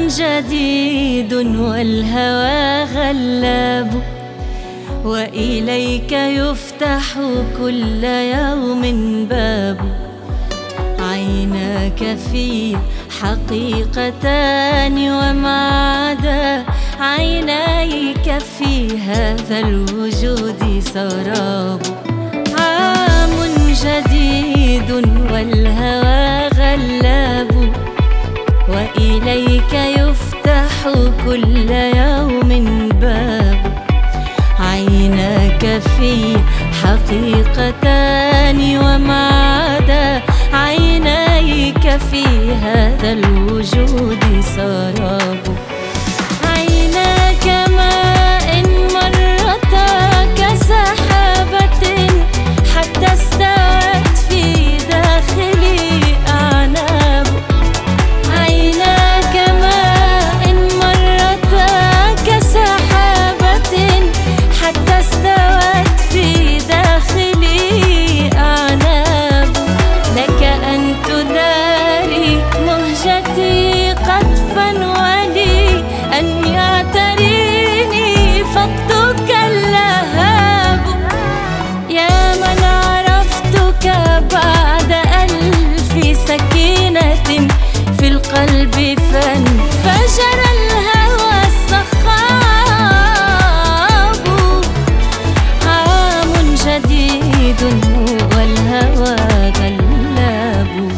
جديد والهوى غلاب، وإليك يفتح كل يوم باب. عيناك في حقيقتان وما عدا عينيك في هذا الوجود سراب. عام جديد والهوى غلاب، وإليك يفتح كل يوم باب. عيناك في حقيقتان وما عدا عينيك في هذا الوجود سراب. عيناك ماء مرتا كسحابة حتى استوت في داخلي أعناب. عيناك ماء مرتا كسحابة حتى استوت في داخلي أعناب. لك أن تداري مهجتي قطفا ولي أن يعتريني فقدك اللهاب. يا من عرفتك بعد 1000 سكينة في القلب فانفجر الهوى الصخاب. عام جديد والهوى غلاب.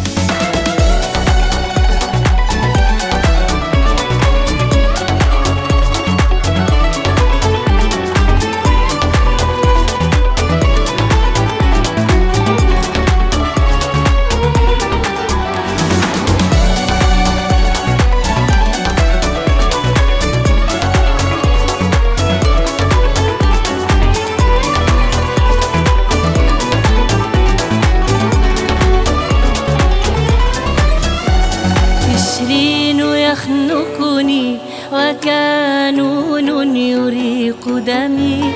يخنقني وكانون يريق دمي،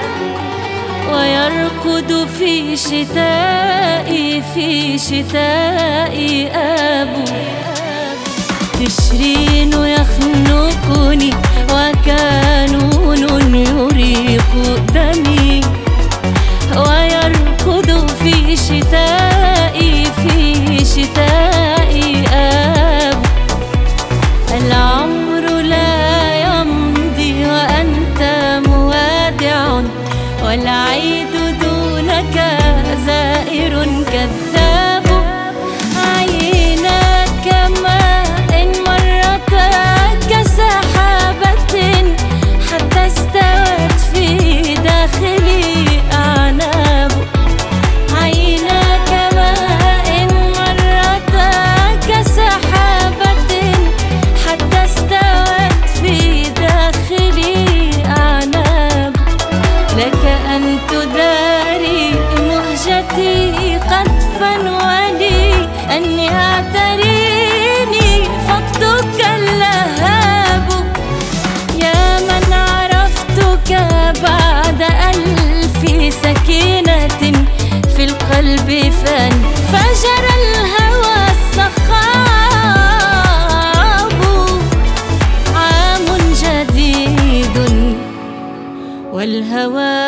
ويرقد في شتائي آب. تشرين يخنقني وكانون يريق دمي، ويرقد في شتائي آب. العمر لا يمضي وأنت موادع، والعيد دونك زائر كذاب. عيناك ماء مرتا كسحابة حتى استوت في داخلي أعناب. عيناك ماء مرتا كسحابة حتى استوت في داخلي أعناب. لك أن تداري مهجتي قطفا ولي أن يعتريني فقدك اللهاب. يا من عرفتك بعد 1000 سكينة في القلب فانفجر الهوى الصخاب. عام جديد والهوى